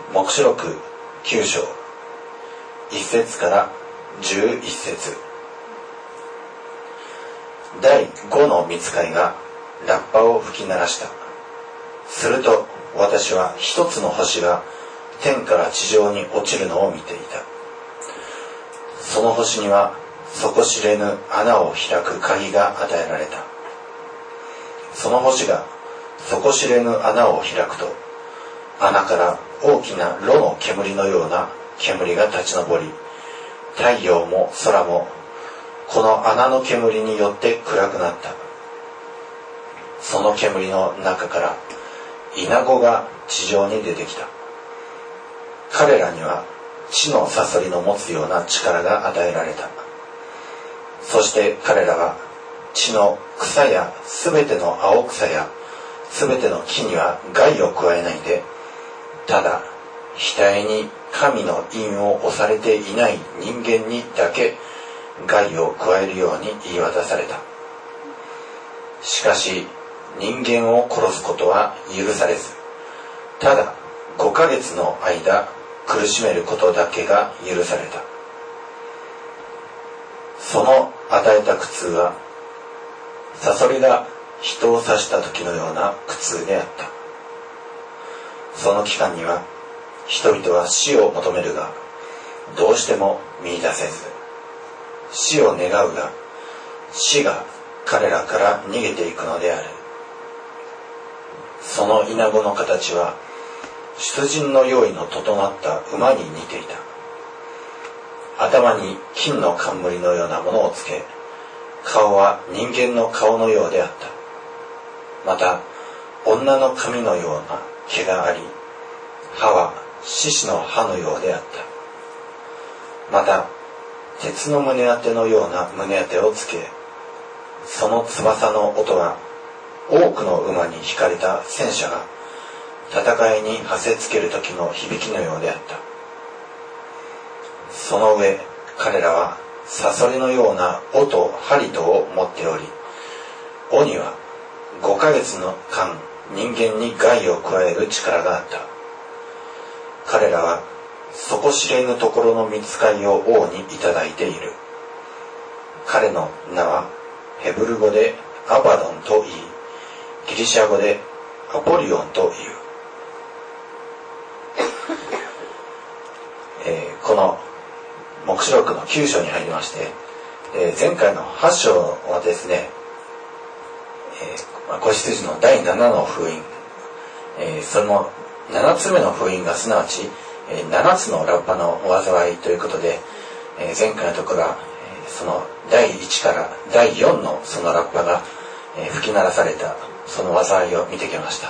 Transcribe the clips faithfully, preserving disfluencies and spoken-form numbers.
黙示録きゅう章いっ節からじゅういっ節。だいごの御使いがラッパを吹き鳴らした。すると私は一つの星が天から地上に落ちるのを見ていた。その星には底知れぬ穴を開く鍵が与えられた。その星が底知れぬ穴を開くと、穴から大きな炉の煙のような煙が立ち上り、太陽も空もこの穴の煙によって暗くなった。その煙の中からイナゴが地上に出てきた。彼らには地のサソリの持つような力が与えられた。そして彼らは地の草やすべての青草やすべての木には害を加えないで、ただ額に神の印を押されていない人間にだけ害を加えるように言い渡された。しかし人間を殺すことは許されず、ただごかげつの間苦しめることだけが許された。その与えた苦痛はサソリが人を刺した時のような苦痛であった。その期間には人々は死を求めるがどうしても見出せず、死を願うが死が彼らから逃げていくのである。そのイナゴの形は出陣の用意の整った馬に似ていた。頭に金の冠のようなものをつけ、顔は人間の顔のようであった。また女の髪のような毛があり、歯は獅子の歯のようであった。また鉄の胸当てのような胸当てをつけ、その翼の音は多くの馬に引かれた戦車が戦いに馳せつける時の響きのようであった。その上彼らはサソリのような尾と針とを持っており、尾にはごかげつの間人間に害を加える力があった。彼らは底知れぬところの御使いを王にいただいている。彼の名はヘブル語でアバドンと言い、ギリシャ語でアポリオンという。えー、この黙示録のきゅう章に入りまして、えー、前回のはち章はですね、えー、子羊のだいななの封印、えー、そのななつめの封印がすなわち、えー、ななつのラッパの災いということで、えー、前回のところは、えー、そのだいいちからだいよんのそのラッパが、えー、吹き鳴らされたその災いを見てきました。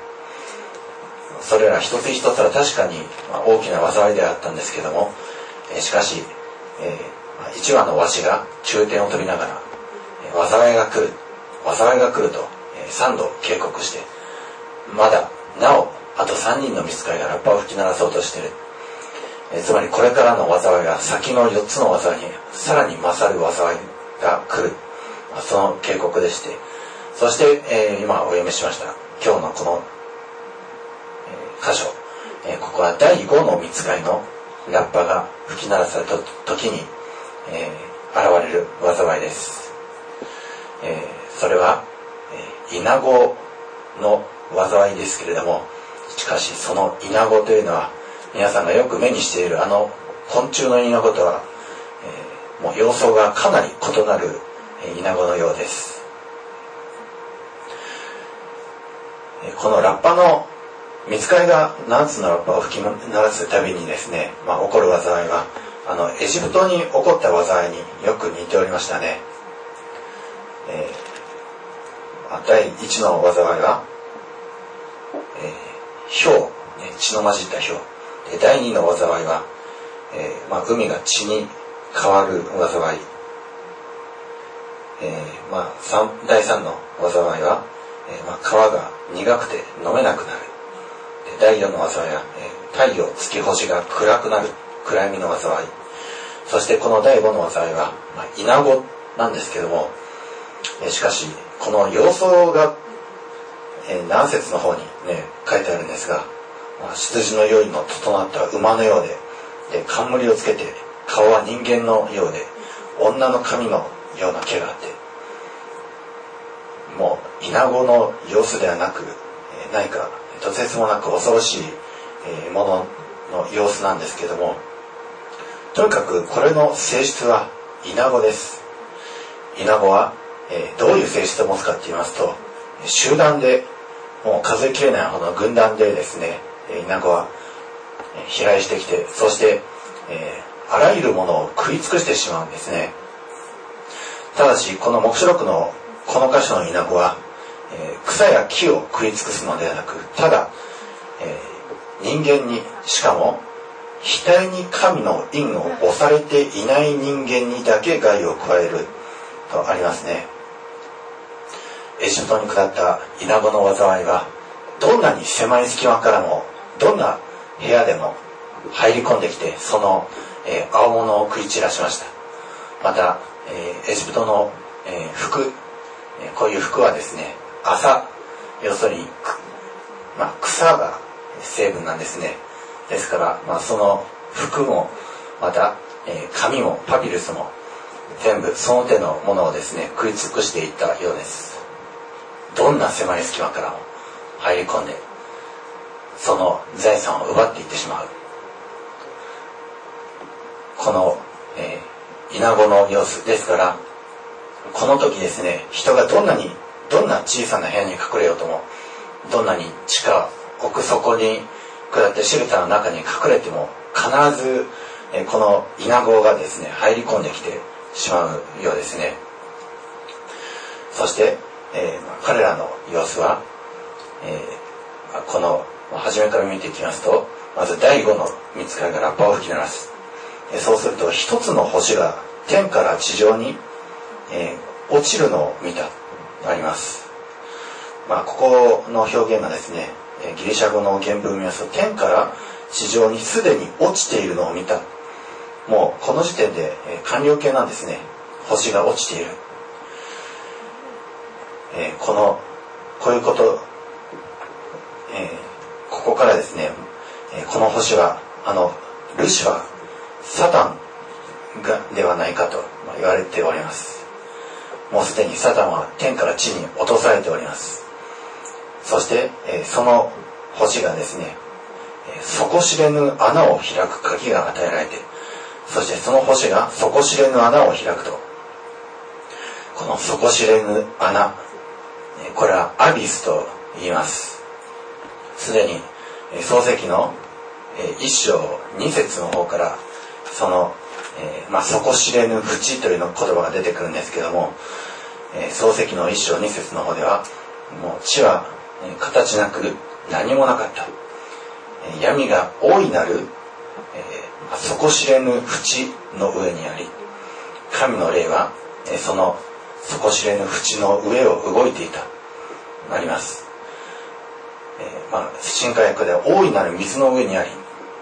それら一つ一つは確かに大きな災いであったんですけども、しかしいちわのわしが中天を飛びながら災いが来る災いが来るとさんど警告して、まだなおあとさんにんの御使いがラッパを吹き鳴らそうとしている。つまりこれからの災いが先のよっつの災いにさらに勝る災いが来る、その警告でして、そして、えー、今お読みしました今日のこの、えー、箇所、えー、ここはだいごの御使いのラッパが吹き鳴らされた時に、えー、現れる災いです。えー、それは、えー、イナゴの災いですけれども、しかしそのイナゴというのは皆さんがよく目にしているあの昆虫のイナゴとは、えー、もう様相がかなり異なるイナゴのようです。このラッパの御使いがななつのラッパを吹き鳴らすたびにですね、まあ、起こる災いはあのエジプトに起こった災いによく似ておりましたね。えー、だいいちの災いは、えー、ひょう、ね、血の混じったひょうで、だいにの災いは、えーまあ、海が血に変わる災い、えーまあ、だいさんの災いは、えーまあ、川が苦くて飲めなくなる。だいよんの災いは、えー、太陽月星が暗くなる暗闇の災い。そしてこのだいごの災いは、まあ、イナゴなんですけども、えー、しかしこの様相が、えー、何節の方にね書いてあるんですが、 羊のようの整った馬のようで、で冠をつけて、顔は人間のようで、女の髪のような毛があって、もうイナゴの様子ではなく、えー、何かとてつもなく恐ろしい、えー、ものの様子なんですけども、とにかくこれの性質はイナゴです。イナゴは、えー、どういう性質を持つかと言いますと、集団でもう数えきれないほどの軍団でですね、イナゴは飛来してきて、そして、えー、あらゆるものを食い尽くしてしまうんですね。ただしこの黙示録のこの箇所のイナゴは、えー、草や木を食い尽くすのではなく、ただ、えー、人間に、しかも額に神の印を押されていない人間にだけ害を加えるとありますね。エジプトに下ったイナゴの災いは、どんなに狭い隙間からも、どんな部屋でも入り込んできて、その、えー、青物を食い散らしました。また、えー、エジプトの、えー、服、えー、こういう服はですね、麻、要するに、まあ、草が成分なんですね。ですから、まあ、その服も、また、えー、紙もパピルスも、全部その手のものをですね、食い尽くしていったようです。どんな狭い隙間からも入り込んで、その財産を奪っていってしまう。この、えー、イナゴの様子ですから、この時ですね、人がどんなに、どんな小さな部屋に隠れようとも、どんなに地下奥底に下ってシェルターの中に隠れても、必ず、えー、このイナゴがですね、入り込んできてしまうようですね。そして、えー、彼らの様子は、えー、この初めから見ていきますと、まず第五の御使いがラッパを吹き鳴らす。えー、そうすると一つの星が天から地上に、えー、落ちるのを見たとあります。まあ、ここの表現がですね、えー、ギリシャ語の原文を見ますと、天から地上にすでに落ちているのを見た。もうこの時点で、えー、完了形なんですね。星が落ちている。えー、このこういうこと、えー、ここからですね、えー、この星はあのルシファー、サタンがではないかと言われております。もうすでにサタンは天から地に落とされております。そして、えー、その星がですね、えー、底知れぬ穴を開く鍵が与えられて、そしてその星が底知れぬ穴を開くと、この底知れぬ穴、これはアビスと言います。すでに創世記の一章二節の方からその、えーまあ、底知れぬ淵というの言葉が出てくるんですけども、創世記の一章二節の方では、もう地は形なく何もなかった、闇が大いなる、えー、底知れぬ淵の上にあり、神の霊はその底知れぬ淵の上を動いていたあります。えー、まあ新科学では大いなる水の上にあり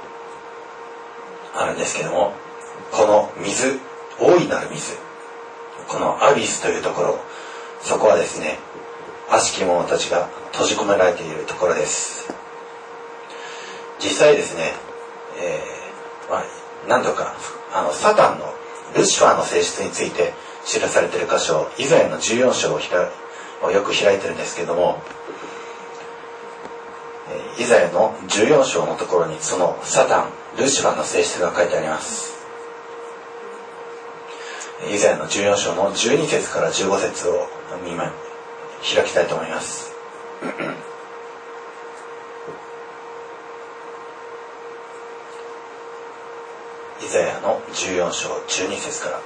あるんですけども、この水、大いなる水、このアビスというところ、そこはですね、悪しき者たちが閉じ込められているところです。実際ですね、えーまあ、何度かあのサタンのルシファーの性質について記されている箇所、イザヤのじゅうよん章を開をよく開いてるんですけども、イザヤのじゅうよん章のところにそのサタン、ルシファーの性質が書いてあります。イザヤのじゅうよん章のじゅうに節からじゅうご節を今開きたいと思います。イザヤのじゅうよん章じゅうに節から。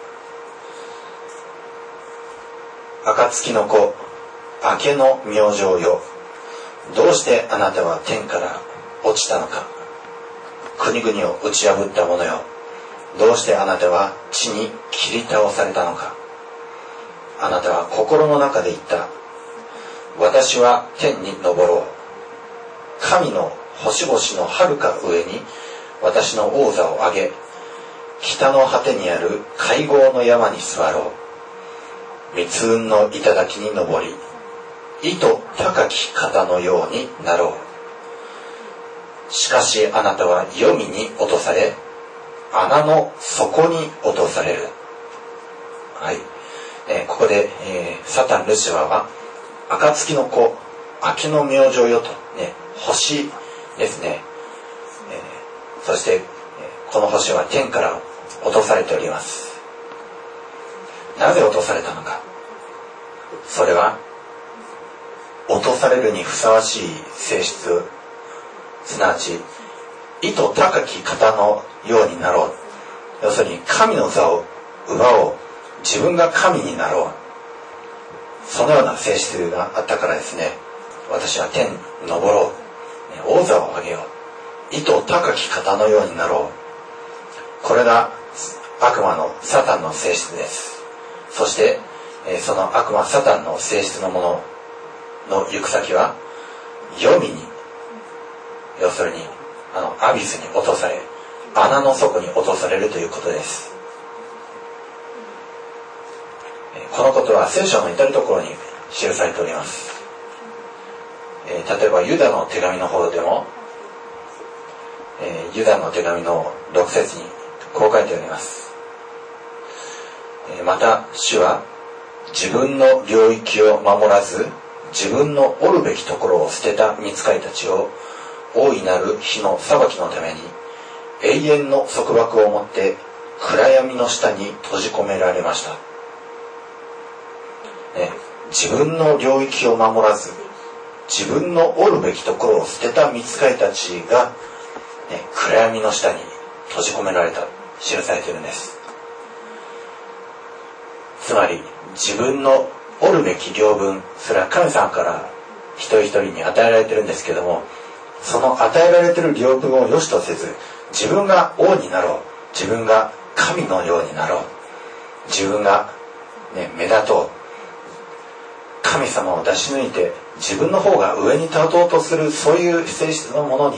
暁の子、明けの明星よ、どうしてあなたは天から落ちたのか。国々を打ち破った者よ、どうしてあなたは地に切り倒されたのか。あなたは心の中で言った。私は天に昇ろう。神の星々の遥か上に私の王座を上げ、北の果てにある会合の山に座ろう。密雲の頂に登り、糸高き方のようになろう。 しかしあなたは黄泉に落とされ、穴の底に落とされる。はい。えー、ここで、えー、サタンルシファーは暁の子、秋の明星よと、ね、星ですね。えー、そして、えー、この星は天から落とされております。なぜ落とされたのか。それは落とされるにふさわしい性質、すなわち意図高き方のようになろう。要するに神の座を奪おう。自分が神になろう。そのような性質があったからですね、私は天に昇ろう。王座を上げよう。意図高き方のようになろう。これが悪魔のサタンの性質です。そしてその悪魔サタンの性質のものの行く先は黄泉に、要するにあのアビスに落とされ、穴の底に落とされるということです。このことは聖書の至るところに記されております。えー、例えばユダの手紙の方でも、えー、ユダの手紙のろく節にこう書いております。えー、また主は自分の領域を守らず、自分のおるべきところを捨てた御使いたちを大いなる日の裁きのために永遠の束縛をもって暗闇の下に閉じ込められました。ね、自分の領域を守らず、自分のおるべきところを捨てた御使いたちが、ね、暗闇の下に閉じ込められた、記されているんです。つまり自分のおるべき領分、それは神様から一人一人に与えられているんですけども、その与えられている領分を良しとせず、自分が王になろう、自分が神のようになろう、自分が、ね、目立とう、神様を出し抜いて自分の方が上に立とうとする、そういう性質のものに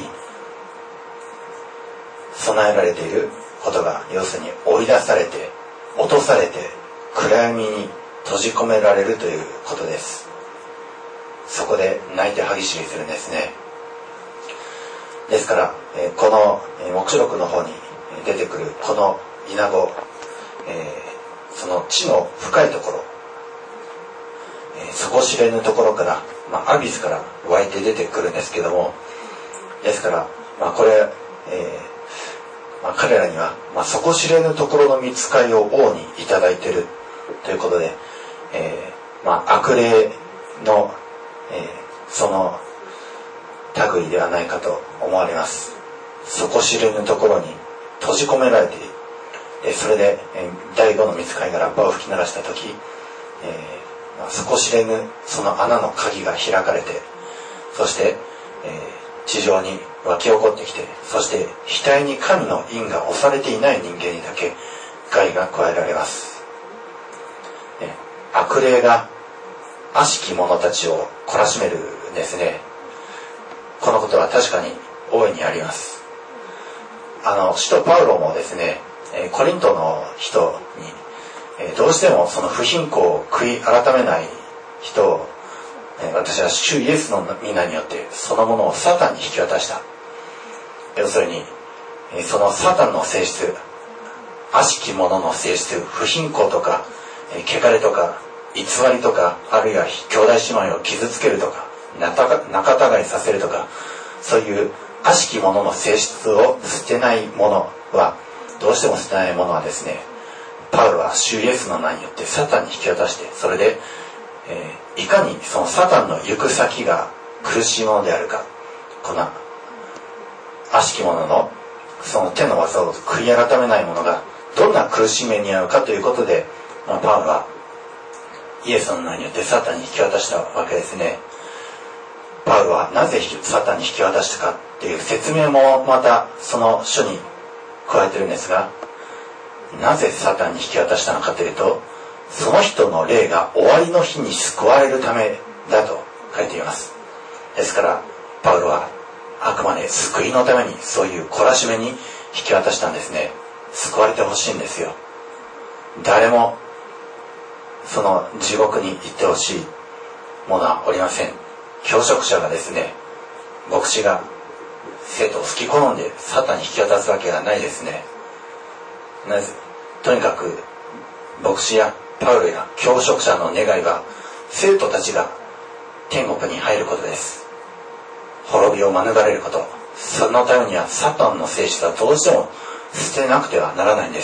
備えられていることが、要するに追い出されて落とされて暗闇に閉じ込められるということです。そこで泣いて歯ぎしりするんですね。ですから、えー、この黙示録の方に出てくるこのイナゴ、えー、その地の深いところ、えー、底知れぬところから、まあ、アビスから湧いて出てくるんですけども、ですから、まあ、これ、えーまあ、彼らには、まあ、底知れぬところの御使いを王にいただいているということで、えーまあ、悪霊の、えー、その類ではないかと思われます。底知れぬところに閉じ込められている。でそれで、えー、第五の御使いがラッパを吹き鳴らした時、えーまあ、底知れぬその穴の鍵が開かれて、そして、えー、地上に湧き起こってきて、そして額に神の印が押されていない人間にだけ害が加えられます。ね、悪霊が悪しき者たちを懲らしめるんですね。このことは確かに大いにあります。あの使徒パウロもですね、コリントの人にどうしてもその不貧困を悔い改めない人を、私は主イエスの皆によってそのものをサタンに引き渡した。要するにそのサタンの性質、悪しき者の性質、不貧困とか汚れとか偽りとか、あるいは兄弟姉妹を傷つけるとか、仲違いさせるとか、そういう悪しき者の性質を捨てないものは、どうしても捨てないものはですね、パウロは主イエスの名によってサタンに引き渡して、それで、えー、いかにそのサタンの行く先が苦しいものであるか、この悪しき者のその手の技を悔い改めない者がどんな苦しみに遭うかということで、まあ、パウロはイエスの名によってサタンに引き渡したわけですね。パウロはなぜサタンに引き渡したかっていう説明もまたその書に加えてるんですが、なぜサタンに引き渡したのかというと、その人の霊が終わりの日に救われるためだと書いています。ですからパウロはあくまで救いのためにそういう懲らしめに引き渡したんですね。救われてほしいんですよ。誰もその地獄に行ってほしいものはおりません。教職者がですね、牧師が生徒を好き好んでサタンに引き渡すわけがないですね。なぜとにかく牧師やパウロや教職者の願いは生徒たちが天国に入ることです。滅びを免れること、そのためにはサタンの性質はどうしても捨てなくてはならないんです。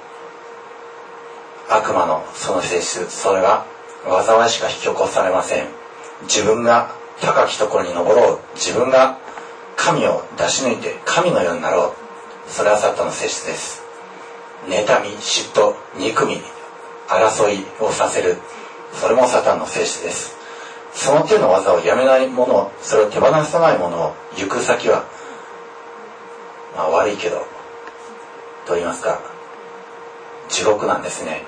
悪魔のその性質、それは災いしか引き起こされません。自分が高きところに登ろう、自分が神を出し抜いて神のようになろう、それはサタンの性質です。妬み、嫉妬、憎み、争いをさせる、それもサタンの性質です。その手の技をやめないもの、それを手放さないものを行く先は、まあ、悪いけどと言いますか、地獄なんですね。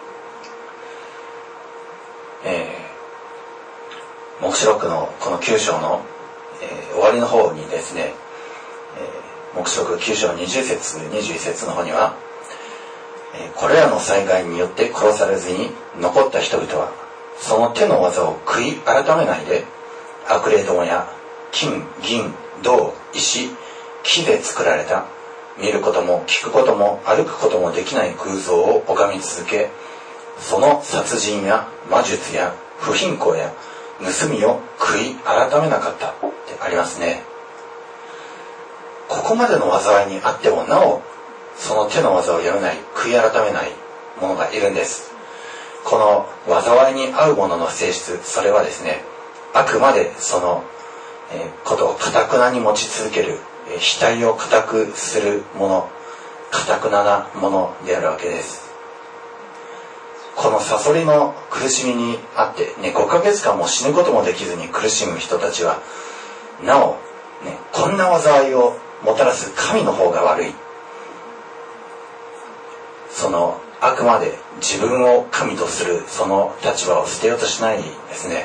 えー、黙示録のこのきゅう章の、えー、終わりの方にですね、えー、黙示録きゅう章にじゅう節にじゅういち節の方には、えー、これらの災害によって殺されずに残った人々はその手の技を悔い改めないで、悪霊どもや金、銀、銅、石、木で作られた見ることも聞くことも歩くこともできない偶像を拝み続け、その殺人や魔術や不貧困や盗みを悔い改めなかったってありますね。ここまでの災いにあってもなおその手の技をやめない、悔い改めない者がいるんです。この災いに遭う者の性質、それはですね、あくまでその、えー、ことを堅くなに持ち続ける、えー、額を固くする者、堅くななものであるわけです。このサソリの苦しみにあって、ね、ごかげつかんも死ぬこともできずに苦しむ人たちはなお、ね、こんな災いをもたらす神の方が悪い。そのあくまで自分を神とするその立場を捨てようとしないですね。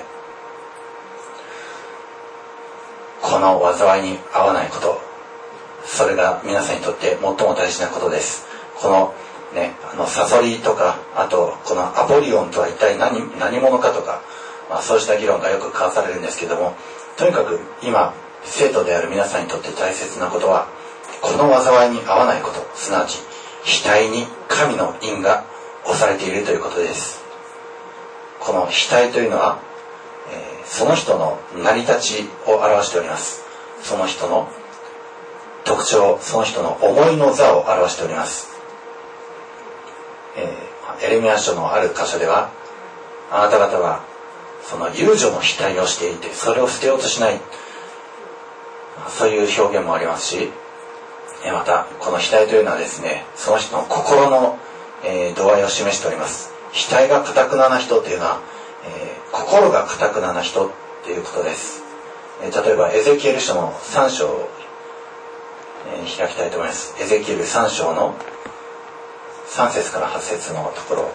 この災いに遭わないこと、それが皆さんにとって最も大事なことです。このね、あのサソリとか、あとこのアポリオンとは一体 何, 何者かとか、まあ、そうした議論がよく交わされるんですけども、とにかく今生徒である皆さんにとって大切なことは、この災いに遭わないこと、すなわち額に神の印が押されているということです。この額というのは、えー、その人の成り立ちを表しております。その人の特徴、その人の思いの座を表しております。えー、エレミヤ書のある箇所では、あなた方はその遊女の額をしていてそれを捨てようとしない、そういう表現もありますし、またこの額というのはですね、その人の心の、えー、度合いを示しております。額が堅くなな人というのは、えー、心が堅くなな人ということです。えー、例えばエゼキエル書のさん章を、えー、開きたいと思います。エゼキエルさん章のさん節からはち節のところ、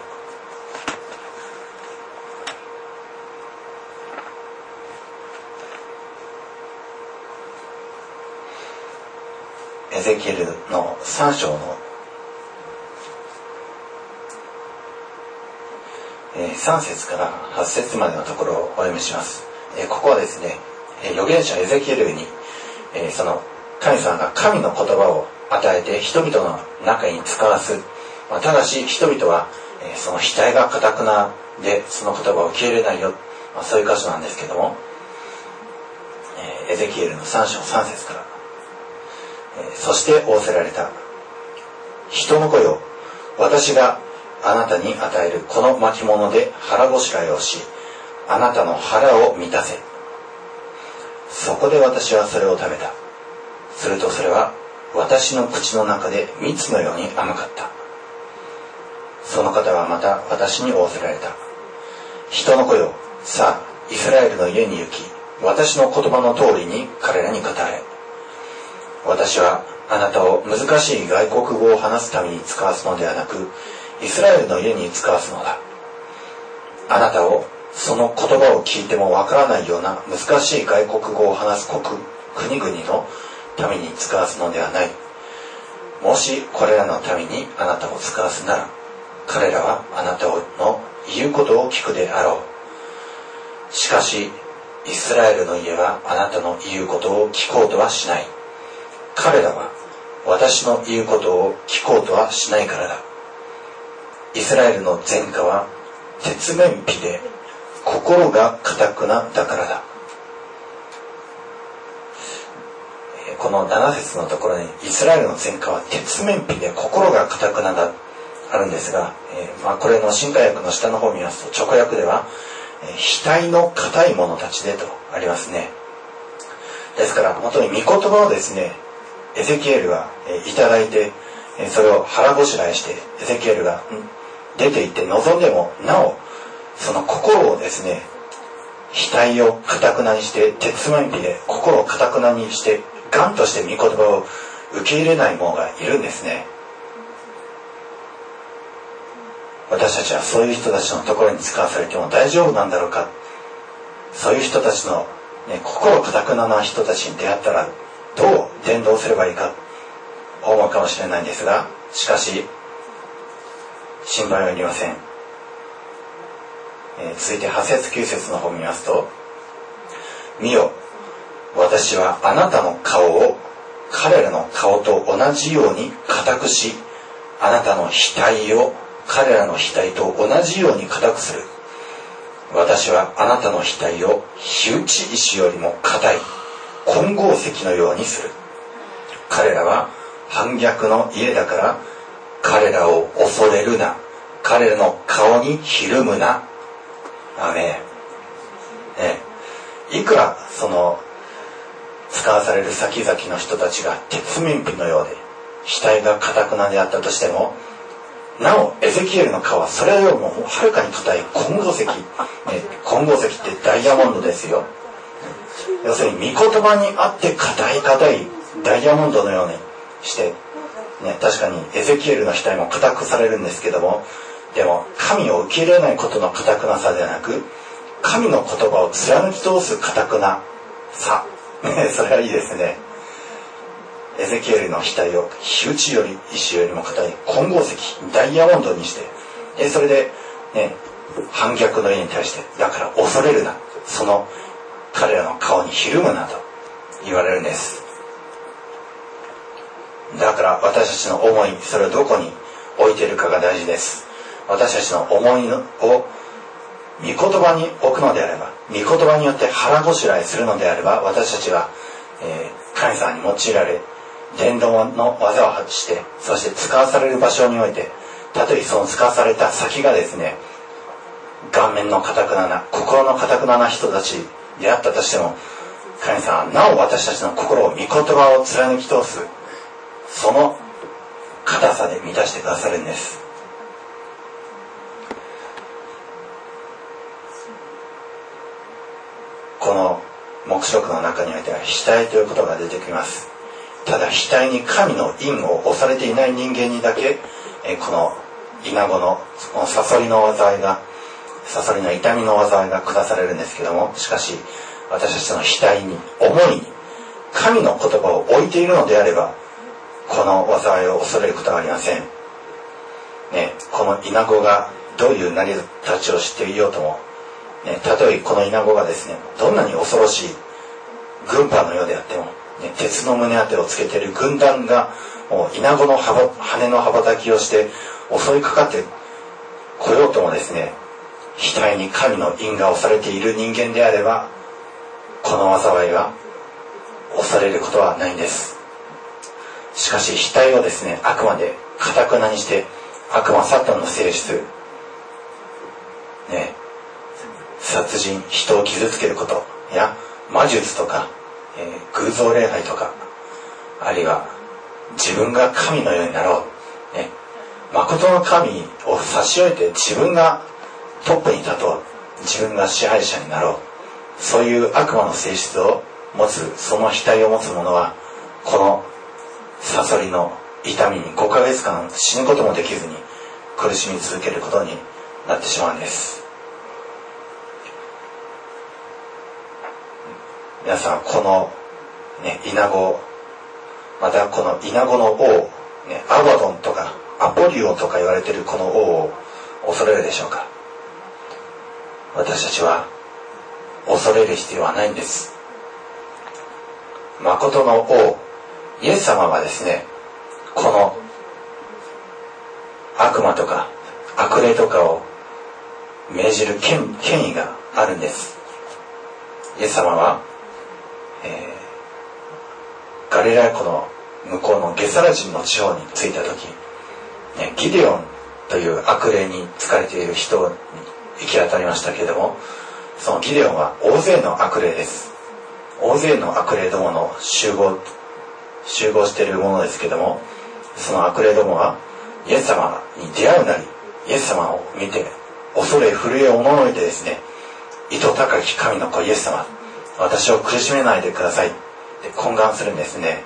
エゼキエルのさん章の、えー、さん節からはち節までのところをお読みします。えー、ここはですね、えー、預言者エゼキエルに、えー、その神様が神の言葉を与えて人々の中に使わす、まあ、ただし人々は、えー、その額が堅くなでその言葉を受け入れないよ、まあ、そういう箇所なんですけども、えー、エゼキエルのさん章さん節から、そして仰せられた。人の子よ、私があなたに与えるこの巻物で腹ごしらえをし、あなたの腹を満たせ。そこで私はそれを食べた。するとそれは私の口の中で蜜のように甘かった。その方はまた私に仰せられた。人の子よ、さあイスラエルの家に行き、私の言葉の通りに彼らに語れ。私はあなたを難しい外国語を話すために使わすのではなく、イスラエルの家に使わすのだ。あなたをその言葉を聞いてもわからないような難しい外国語を話す国、国々のために使わすのではない。もしこれらのためにあなたを使わすなら、彼らはあなたの言うことを聞くであろう。しかしイスラエルの家はあなたの言うことを聞こうとはしない。 彼らは私の言うことを聞こうとはしないからだ。イスラエルの前科は鉄面皮で心が堅くなだからだ。このなな節のところにイスラエルの前科は鉄面皮で心が堅くなだあるんですが、えーまあ、これの新化訳の下の方を見ますと直訳では、えー、額の硬い者たちでとありますね。ですから本当に御言葉をですねエゼキエルが、えー、いただいて、えー、それを腹ごしらえしてエゼキエルが出て行って望んでもなおその心をですね額を堅くなにして鉄面皮で心を堅くなにしてガンとして御言葉を受け入れない者がいるんですね。私たちはそういう人たちのところに使わされても大丈夫なんだろうか、そういう人たちの、ね、心堅くなな人たちに出会ったらどう伝道すればいいか思うかもしれないんですが、しかし心配はいりません。えー、続いてはち節きゅう節の方を見ますと、見よ、私はあなたの顔を彼らの顔と同じように固くし、あなたの額を彼らの額と同じように固くする。私はあなたの額を火打ち石よりも固い金剛石のようにする。彼らは反逆の家だから彼らを恐れるな。彼らの顔にひるむな。アーメン。ね、いくらその使わされる先々の人たちが鉄面皮のようで額が堅くなであったとしても、なおエゼキエルの顔はそれよりもはるかに硬い金剛石、ね、金剛石ってダイヤモンドですよ。要するに御言葉にあって硬い硬いダイヤモンドのようにして、ね、確かにエゼキエルの額も硬くされるんですけども、でも神を受け入れないことの堅くなさではなく、神の言葉を貫き通す堅くなさ、ね、それはいいですね。エゼキエルの額を火打ちより石よりも硬い金剛石ダイヤモンドにして、でそれで、ね、反逆の家に対して、だから恐れるな、その彼らの顔にひるむなと言われるんです。だから私たちの思い、それをどこに置いているかが大事です。私たちの思いを御言葉に置くのであれば、御言葉によって腹ごしらえするのであれば、私たちは、えー、神様に用いられ伝道の技を発して、そして使わされる場所において、たとえその使わされた先がですね、顔面の堅くなな、心の堅くなな人たちであったとしても、神様はなお私たちの心を御言葉を貫き通す、その硬さで満たしてくださるんです。この黙示録の中においては額ということが出てきます。ただ額に神の印を押されていない人間にだけ、えこのイナゴのこのサソリの災いがサソリの痛みの災いが下されるんですけども、しかし私たちの額に思いに神の言葉を置いているのであれば、この災いを恐れることはありません、ね、このイナゴがどういう成り立ちをしていようとも、ね、たとえこのイナゴがですね、どんなに恐ろしい軍馬のようであっても、ね、鉄の胸当てをつけている軍団がもうイナゴの羽羽の羽ばたきをして襲いかかってこようともですね、額に神の印が押されている人間であれば、この災いは恐れることはないんです。しかし額をですね、あくまで堅くなにして悪魔サタンの性質、ね、殺人、人を傷つけることや魔術とか、えー、偶像礼拝とか、あるいは自分が神のようになろう、ね、誠の神を差し置いて自分がトップに立とう、自分が支配者になろう、そういう悪魔の性質を持つ、その額を持つ者はこのサソリの痛みにごかげつかん死ぬこともできずに苦しみ続けることになってしまうんです。皆さん、この、ね、イナゴ、またこのイナゴの王、ね、アバドンとかアポリオンとか言われているこの王を恐れるでしょうか。私たちは恐れる必要はないんです。誠の王、 イエス様はですね、この悪魔とか悪霊とかを命じる 権, 権威があるんです。イエス様は、えー、ガリラヤ湖の向こうのゲサラ人の地方に着いた時、ね、ギデオンという悪霊に疲れている人に行き当たりましたけれども、そのギデオンは大勢の悪霊です。大勢の悪霊どもの集合集合しているものですけれども、その悪霊どもはイエス様に出会うなり、イエス様を見て恐れ震えをおののいてですね、糸高き神の子イエス様、私を苦しめないでくださいって懇願するんですね。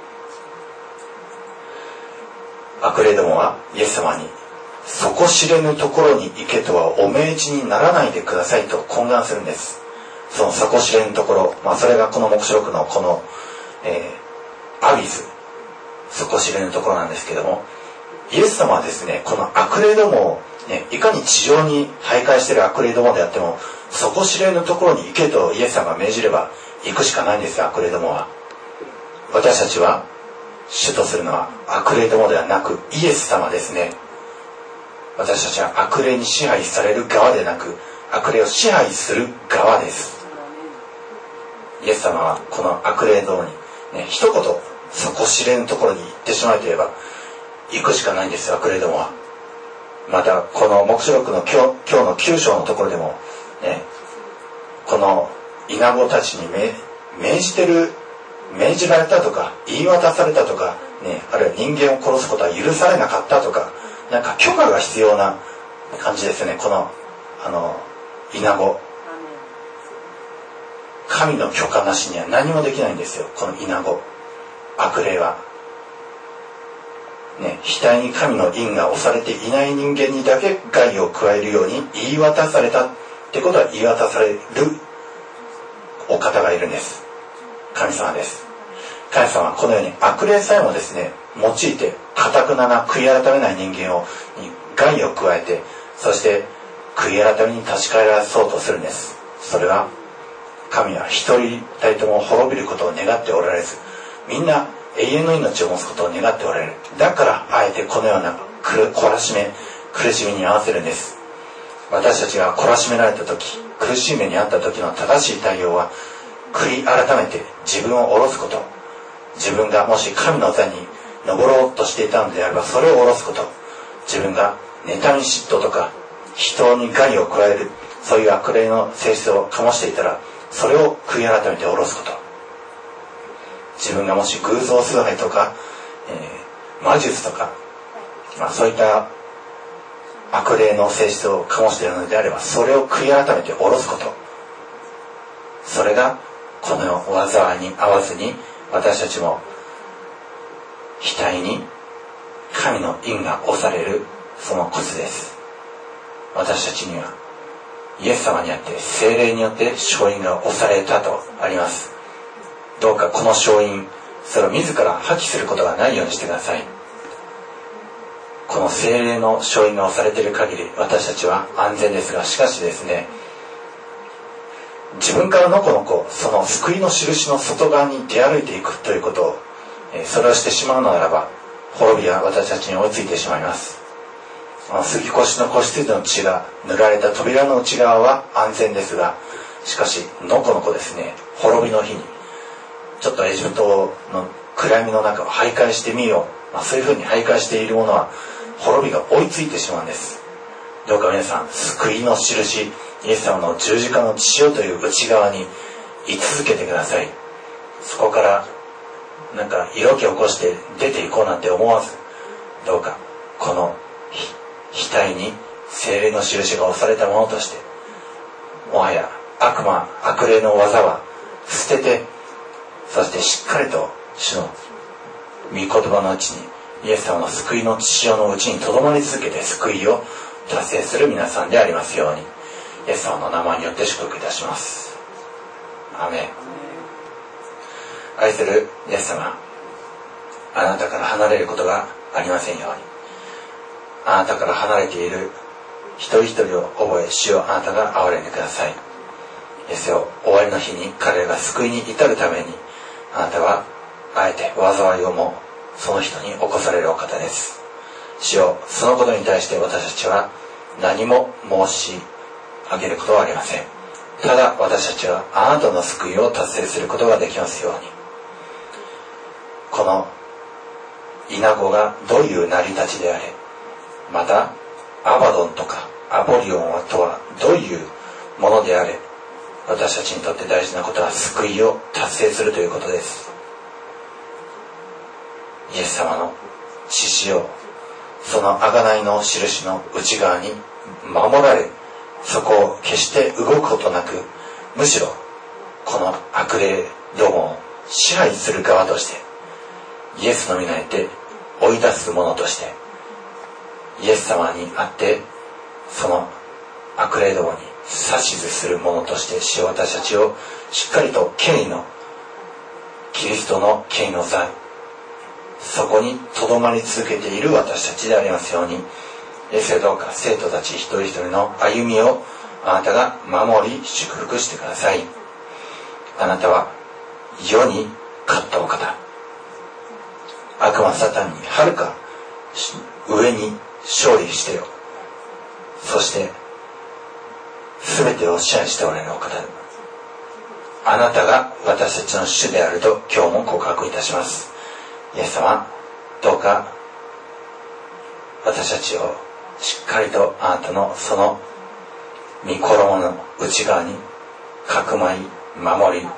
悪霊どもはイエス様に、底知れぬところに行けとはお命じにならないでくださいと懇願するんです。その底知れぬところ、まあそれがこの黙示録のこの、えー、アビス、底知れぬところなんですけども、イエス様はですね、この悪霊どもを、ね、いかに地上に徘徊している悪霊どもであっても、底知れぬところに行けとイエス様が命じれば行くしかないんですよ、悪霊どもは。私たちは主とするのは悪霊どもではなくイエス様ですね。私たちは悪霊に支配される側でなく、悪霊を支配する側です。イエス様はこの悪霊どもに、ね、一言底知れぬところに行ってしまうといえば行くしかないんですよ、悪霊どもは。またこの黙示録の今日、今日のきゅう章のところでも、ね、このイナゴたちに命じてる命じられたとか言い渡されたとか、ね、あるいは人間を殺すことは許されなかったとか、なんか許可が必要な感じですね。このあのイナゴ、神の許可なしには何もできないんですよ、このイナゴ。悪霊はね、額に神の印が押されていない人間にだけ害を加えるように言い渡されたってことは、言い渡されるお方がいるんです。神様です。神様はこのように悪霊さえもですね、用いて堅くなな悔い改めない人間をに害を加えて、そして悔い改めに立ち返らそうとするんです。それは神は一人たりとも滅びることを願っておられず、みんな永遠の命を持つことを願っておられる。だからあえてこのような懲らしめ苦しみに合わせるんです。私たちが懲らしめられた時、苦しい目に遭った時の正しい対応は、悔い改めて自分を下ろすこと。自分がもし神の座に登ろうとしていたのであれば、それを下ろすこと。自分が妬み嫉妬とか人に害を加える、そういう悪霊の性質を醸していたら、それを悔い改めて下ろすこと。自分がもし偶像崇拝とか、えー、魔術とか、まあ、そういった悪霊の性質を醸しているのであれば、それを悔い改めて下ろすこと。それがこの災いに合わずに、私たちも額に神の印が押される、そのコツです。私たちにはイエス様にあって聖霊によって勝因が押されたとあります。どうかこの勝因、それを自ら破棄することがないようにしてください。この聖霊の勝因が押されている限り、私たちは安全ですが、しかしですね、自分からのこのこその救いの印の外側に出歩いていくということを、それをしてしまうのならば、滅びは私たちに追いついてしまいます。杉越の子羊の血が塗られた扉の内側は安全ですが、しかしのこのこですね、滅びの日にちょっとエジプトの暗闇の中を徘徊してみよう、まあ、そういうふうに徘徊しているものは滅びが追いついてしまうんです。どうか皆さん、救いの印、イエス様の十字架の血潮という内側に居続けてください。そこからなんか色気を起こして出ていこうなんて思わず、どうかこの額に聖霊の印が押されたものとして、もはや悪魔悪霊の技は捨てて、そしてしっかりと主の御言葉のうちに、イエス様の救いの血潮のうちにとどまり続けて救いを達成する皆さんでありますように、イエス様の名前によって祝福いたします。アーメン。愛するイエス様、あなたから離れることがありませんように、あなたから離れている一人一人を覚え、主をあなたが憐れんでください。イエスよ、終わりの日に彼らが救いに至るために、あなたはあえて災いをもその人に起こされるお方です。主よ、そのことに対して私たちは何も申し上げることはありません。ただ私たちはあなたの救いを達成することができますように。このイナゴがどういう成り立ちであれ、またアバドンとかアポリオンとはどういうものであれ、私たちにとって大事なことは救いを達成するということです。イエス様の血潮、その贖いの印の内側に守られ、そこを決して動くことなく、むしろこの悪霊どもを支配する側として、イエスの御にあって追い出す者として、イエス様にあってその悪霊どもに指図する者として、主よ、私たちをしっかりと権威のキリストの権威の座、そこにとどまり続けている私たちでありますように。イエスよ、どうか生徒たち一人一人の歩みをあなたが守り祝福してください。あなたは世に勝ったお方、悪魔サタンにはるか上に勝利してよ、そして全てを支配しておられるお方、あなたが私たちの主であると今日も告白いたします。イエス様、どうか私たちをしっかりとあなたのその御衣の内側にかくまい守り、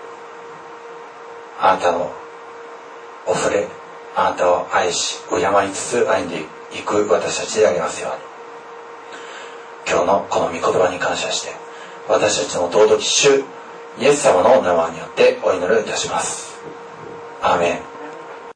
あなたのお触れ、あなたを愛し敬いつつ歩んでいく私たちでありますように。今日のこの御言葉に感謝して、私たちの尊き主イエス様のお名前によってお祈りいたします。アーメン。